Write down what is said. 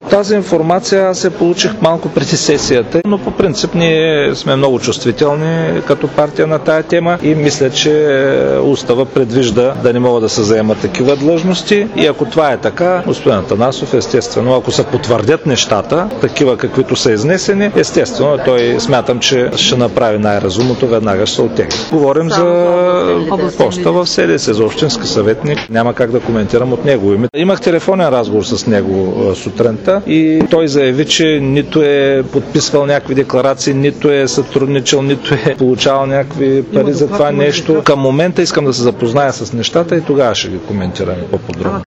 Тази информация аз я получих малко преди сесията, но по принцип ние сме много чувствителни като партия на тая тема и мисля, че устава предвижда да не могат да се заемат такива длъжности и ако това е така, господин Атанасов, естествено, ако се потвърдят нещата, такива каквито са изнесени, естествено той смятам, че ще направи най-разумното, веднага ще се оттегли. Говорим за поста в СДС, за общински съветник, няма как да коментирам от него име. Имах телефонен разговор с него сутринта и той заяви, че нито е подписвал някакви декларации, нито е сътрудничал, нито е получавал някакви пари за това нещо. Към момента искам да се запозная с нещата и тогава ще ги коментираме по-подробно.